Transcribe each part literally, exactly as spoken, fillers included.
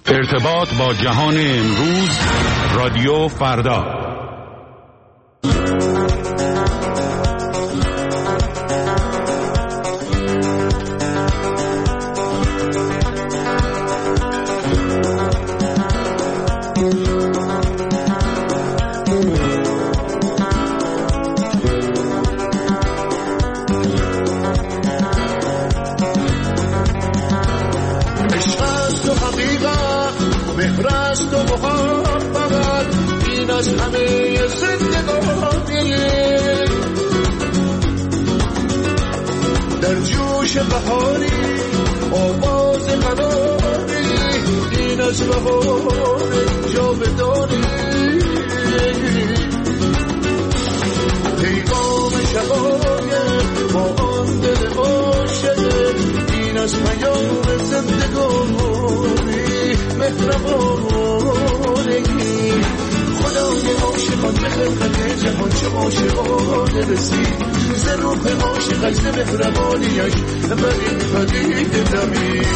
ارتباط با جهان امروز، رادیو فردا. در جوش بهاری آواز قراری، این از بهار جاودانی، پیغام شقایق با آن دل عاشق، این از پیام زندگانی مهربانی. خدای عاشقان به خلقت جهان چه عاشقانه رسید، ز روح عاشقش ز مهربانیش پدید پدید دمید.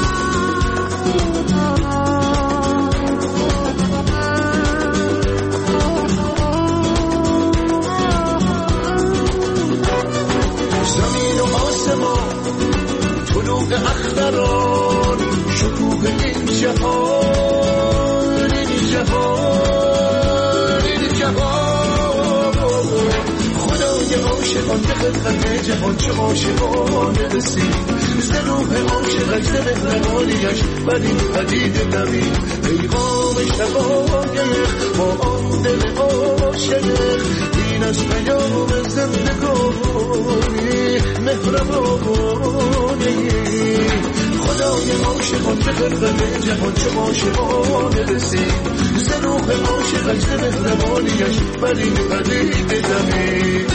زمین و آسمان، طلوع اختران، شکوه این جهان، این جهان، این جهان. خدای عاشقان به خلقت جهان چه عاشقانه رسید، ز روح عاشقش ز مهربانیش پدید پدید دمید. پیغام شقایق با آن دل عاشق، این از پیام زندگانی مهربانی. خدای عاشقان به خلقت جهان چه عاشقانه رسید، ز روح عاشقش ز مهربانیش پدید پدید دمید.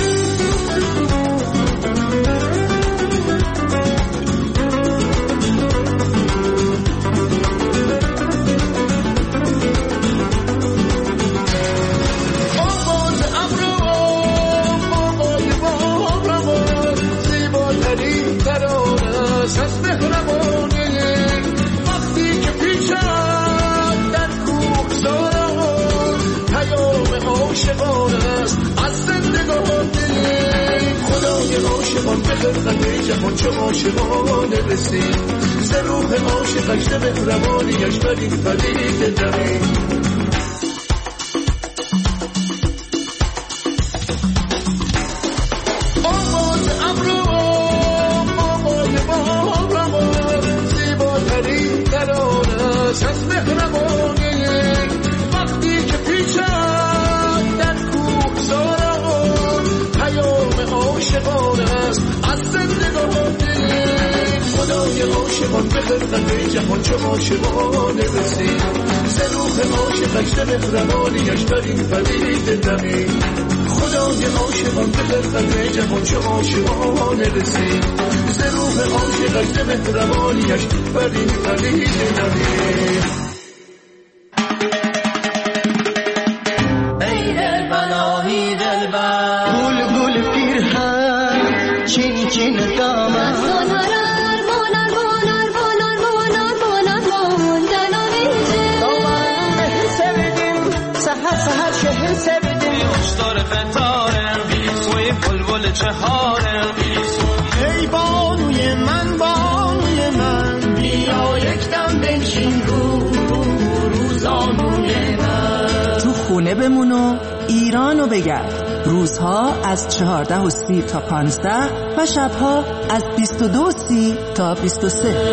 عاشقان به خلقت جهان چه عاشقانه رسید، ز روح عاشقش ز مهربانیش پدید پدید دمید. آواز ابرو آوای بارمان، زیباترین ترانه است از مهربانی. وقتی که پیچم در کوهساران، پیام عاشقان است از زندگانی. خدای عاشقان به خلقت جهان چه عاشقانه رسید، ز روح عاشقش ز مهربانیش پدید پدید دمید. خدای عاشقان به خلقت جهان چه عاشقانه رسید، ز روح عاشقش ز مهربانیش پدید پدید دمید. چهارم ای بانوی من بانوی من، بیا یک دم بنشین رو روزانوی من. تو خونه بمون و ایرانو بگرد. روزها از چهارده و سی تا پانزده و شبها از بیست و دو و سی تا بیست و سه.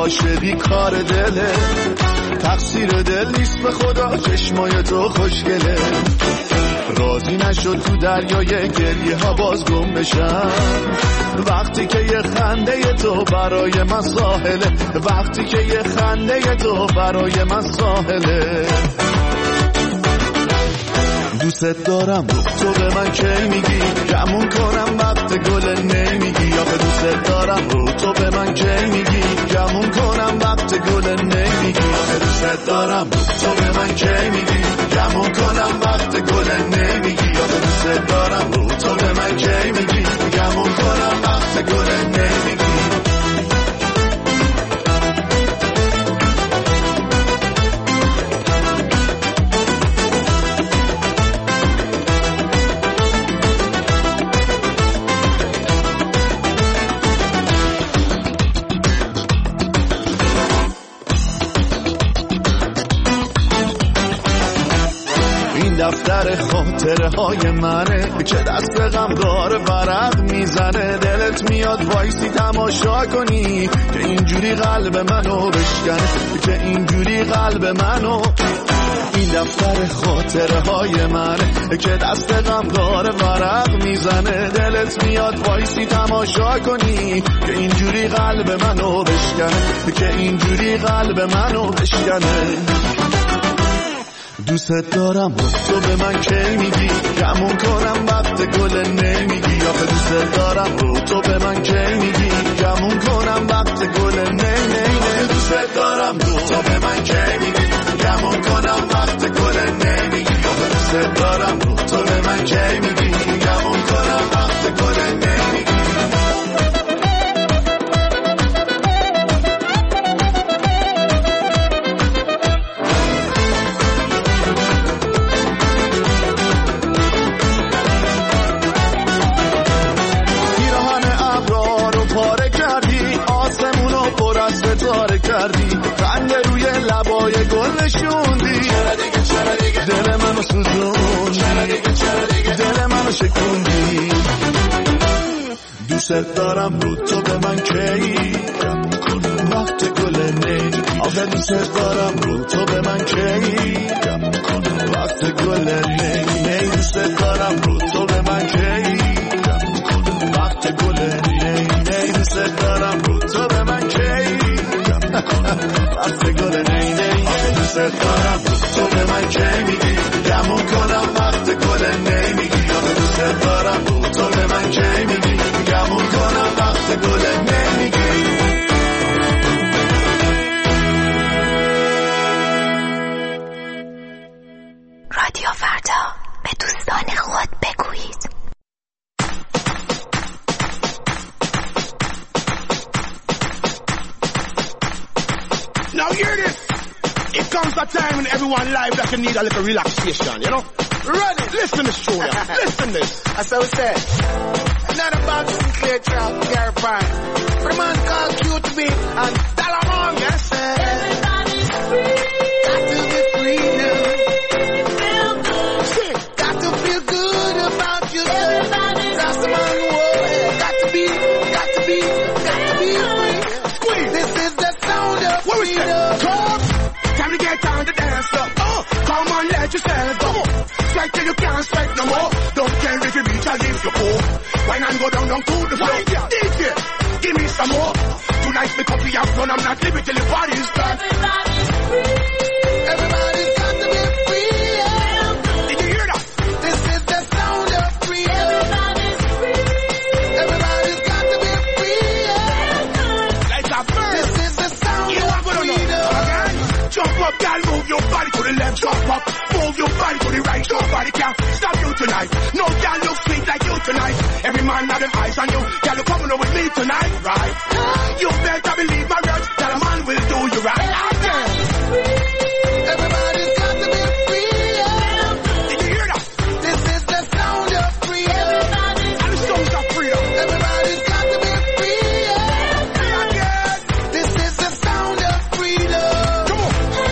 عاشقی کار دله، تقصیر دل نیست به خدا، چشمای تو خوشگله. راضی نشد تو دریای گریه ها باز گم بشم، وقتی که یه خنده تو برای من ساحله، وقتی که یه خنده تو برای من ساحله. دوست دارم تو به من کی میگی، گمون کنم وقت گل نمیگی. آخه دوست دارم تو به من کی میگی، گمون کنم وقت گل نمیگی. آخه دوست دارم تو به من کی میگی، گمون کنم وقت گل نمیگی. آخه دوست دارم تو به من کی میگی، گمون کنم وقت گل نمیگی. دفتر خاطره های منه که دست غمدار ورق میزنه. دلت میاد وایسی تماشا کنی که اینجوری قلب منو بشکنه، که اینجوری قلب منو. این دفتر خاطره های منه که دست غمدار ورق میزنه. دلت میاد وایسی تماشا کنی که اینجوری قلب منو بشکنه، که اینجوری قلب منو بشکنه. دوست دارم تو به من کی میگی، گمون کنم وقت گل نمیگی. آخه دوست دارم تو به من کی میگی، گمون کنم وقت گل نمی نمی. دوست دارم تو به من کی میگی، گمون کنم وقت گل نمیگی. آخه دوست دارم تو به من کی میگی، گمون کنم وقت گل نمیگی. ستاره کردی، خنده روی لبای گل نشوندی. دل منو سوزوندی، دل منو شکوندی. دوست دارم رو تو به من کی، وقت گل نمیگی. آخه دوست دارم رو تو به من کی، وقت گل نمیگی. دوست دارم رو تو به من کی، وقت گل نمیگی. دوست دارم رو تو به من کی، وقت گل نمیگی. دوست دارم تو به من کی میگی، گمون کنم وقت گل نمیگی. آخه دوست دارم تو به من کی میگی، گمون کنم وقت گل نمیگی. رادیو فردا، به دوستان خود بگویید. Now hear this. It comes a time in everyone's life that you need a little relaxation, you know? Run it. Listen to this show, yeah. Listen to this. That's how it said. Another box in clear trap, Gary Pine. Free man called Q to me and Dalamon, yes, sir. Everybody's free. Got to be free now. Feel good. Got to feel good about yourself. Everybody's That's free. That's the man who got to be, got to be, got to be free. Squeeze. This is the sound of freedom. Time to get on the dance floor. Oh, come on, let yourself go. Strike till you can't strike no more. Don't care if you reach or if you poor. Why not go down, down to the floor? D J, give me some more. Tonight me copy up, run, I'm not leaving till the party's done. Everybody's free. Everybody's got to be free. Yeah. Did you hear that? This is the sound of freedom. Everybody's free. Everybody's got to be free. Yeah. Like a bird. This is the sound you of freedom. Jump up, girl, move your body to the left, jump up. Move your body to the right, nobody can stop you tonight. No girl look sweet like you tonight. Every man have them eyes on you. Girl, you coming over with me tonight, right? You better believe my words, that a man will do you right. Everybody's got to be free. Yeah. Did you hear that? This is the sound of freedom. And the sound of freedom. Everybody's got to be free. Yeah. Again. This is the sound of freedom. Come on.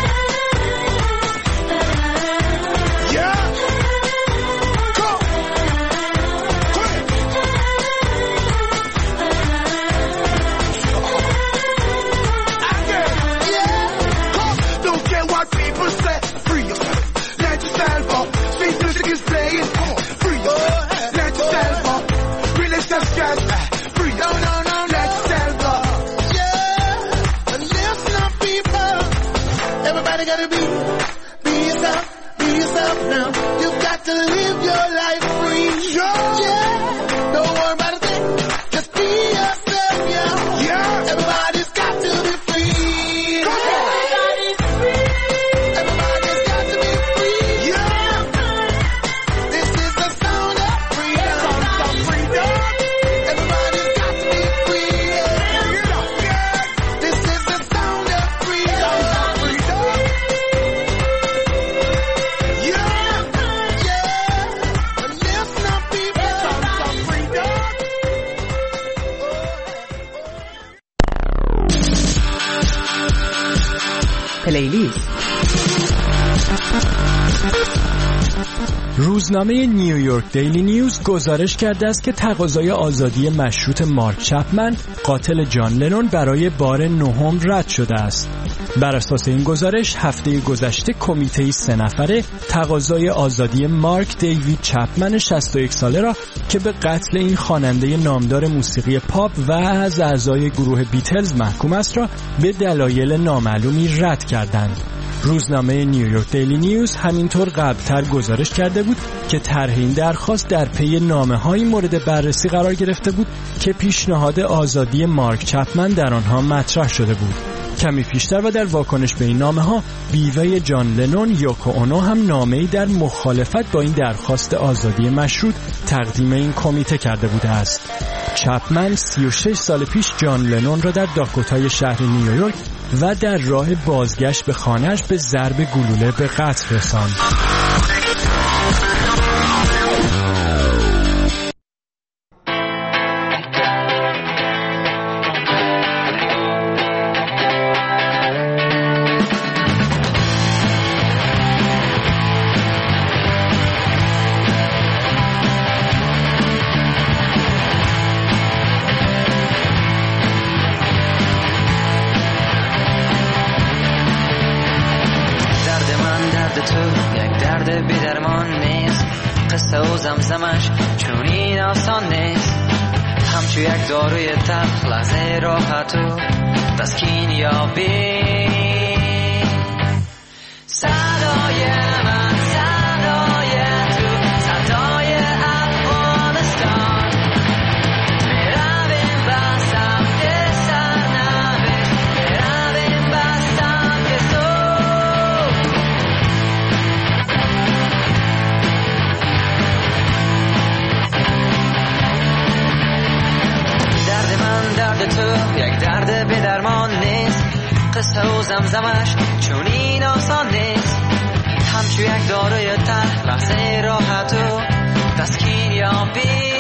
Yeah. Come. Come enough now. You got to live your life free. Yeah, don't worry about a thing. Just be yourself, yeah. Yeah. Everybody's got to be free. Come on. Everybody's free. Everybody's got to be free. Yeah. This is the sound of freedom. Sound of freedom. Everybody's got to be free. Yeah. Yeah. This is the sound of freedom. Sound of freedom. Yeah. Yeah. But listen up, people. Sound of freedom. پلیلیست. روزنامه نیویورک دیلی نیوز گزارش کرده است که تقاضای آزادی مشروط مارک چپمن قاتل جان لنون برای بار نهم رد شده است. بر اساس این گزارش هفته گذشته کمیته سه نفره تقاضای آزادی مارک دیوید چپمن شصت و یک ساله را که به قتل این خواننده نامدار موسیقی پاپ و از اعضای گروه بیتلز محکوم است را به دلایل نامعلومی رد کردند. روزنامه نیویورک دیلی نیوز همینطور قبلتر گزارش کرده بود که طرح این درخواست در پی نامه‌های مورد بررسی قرار گرفته بود که پیشنهاد آزادی مارک چپمن در آنها مطرح شده بود. کمی پیشتر و در واکنش به این نامه‌ها بیوه جان لنون یوکو اونو هم نامه‌ای در مخالفت با این درخواست آزادی مشروط تقدیم این کمیته کرده بوده است. چپمن سی و شش سال پیش جان لنون را در داکوتای شهر نیویورک و در راه بازگشت به خانه‌اش به ضرب گلوله به قتل رساند. زمزمش چون این آسان نیست، همچو یک داروی تلخ لحظه راحت و تسکین یابی. صدای من صدای تو صدای افغانستان، میرویم به سمت سرنوشت، میرویم به سمت صلح. درد تو یک درد به درمان نیست، قصه و زمزمش چون این آسان نیست، همچو یک داروی تلخ لحظه راحت و تسکین یابی.